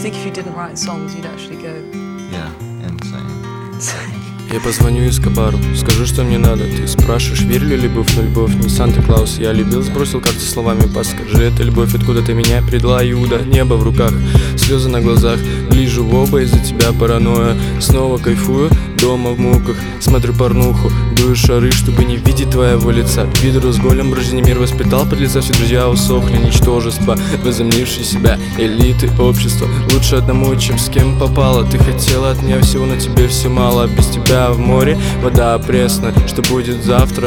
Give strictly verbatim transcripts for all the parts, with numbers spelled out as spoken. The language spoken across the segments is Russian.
think if you didn't write songs, you'd actually go... Yeah, insane. Insane. Я позвоню Эскобару, скажу, что мне надо. Ты спрашиваешь, верю ли любовь, но любовь не Санта-Клаус. Я любил, сбросил карты словами, подскажи, это любовь, откуда ты меня предала, Иуда. Небо в руках, слезы на глазах, гляжу в оба, из-за тебя паранойя. Снова кайфую, дома в муках, смотрю порнуху, дую шары, чтобы не видеть твоего лица. Видру с голем, рождение мир воспитал, под лица все друзья усохли, ничтожество, возомнившие себя элиты общества. Лучше одному, чем с кем попало. Ты хотела от меня всего, но тебе все мало. Без тебя в море вода пресна. Что будет завтра?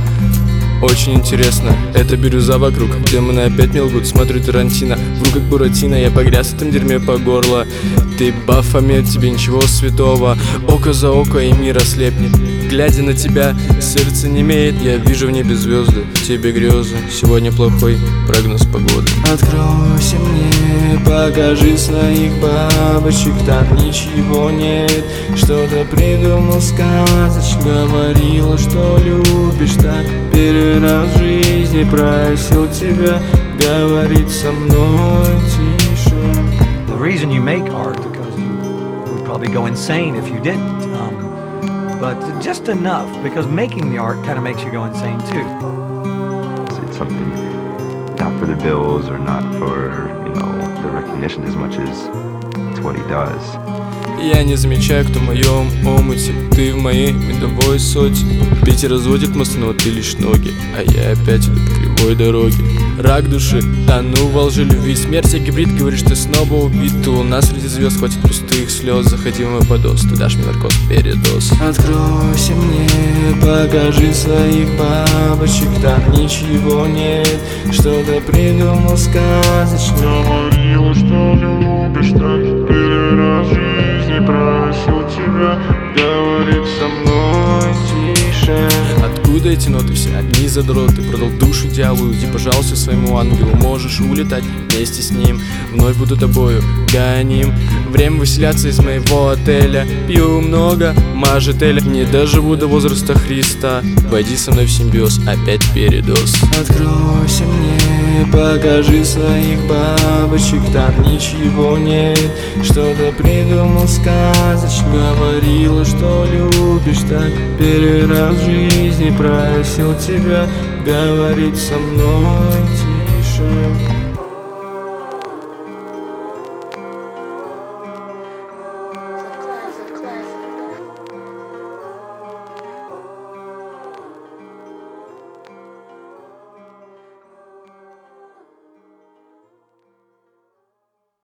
Очень интересно. Это бирюза вокруг, демоны опять не лгут. Смотрю Тарантино, вру как Буратино. Я погряз в этом дерьме по горло. Ты Бафомет, тебе ничего святого. Око за око и мир ослепнет. Глядя на тебя, сердце немеет. Я вижу в небе звезды, в тебе грезы. Сегодня плохой прогноз погоды. Откройся мне, покажи своих бабочек. Там ничего нет, что-то придумал сказочно. Говорила, что любишь так. Первый раз в жизни просил тебя говорить со мной тише. The reason you make art, because you would probably go insane if you didn't. Um, but just enough, because making the art kind of makes you go insane too. It's something not for the bills or not for, you know, the recognition as much as it's what he does. Я не замечаю, кто в моем омуте, ты в моей медовой соте. Ветер разводит мосты, но ты лишь ноги, а я опять иду по кривой дороге. Рак души, тону во лжи любви. Смерть, я гибрид, говоришь, ты снова убит. Ты луна среди звезд, хватит пустых слез. Заходи в мой подос, ты дашь мне наркоз, передоз. Откройся мне, покажи своих бабочек. Там ничего нет, что-то придумал сказочно. Говорила, что любишь так. Первый раз в жизни просил тебя говорить со мной тише. Откуда эти ноты все? Одни задроты. Продал душу дьяволу, иди, пожалуйста, своему ангелу. Можешь улетать вместе с ним. Вновь буду тобою гоним. Время выселяться из моего отеля. Пью много, мажет Эля. Не доживу до возраста Христа. Войди со мной в симбиоз, опять передоз. Откройся мне, покажи своих бабочек. Там ничего нет, что-то придумал сказочно. Говорила, что любишь так. Первый раз в жизни просил тебя говорить со мной тише.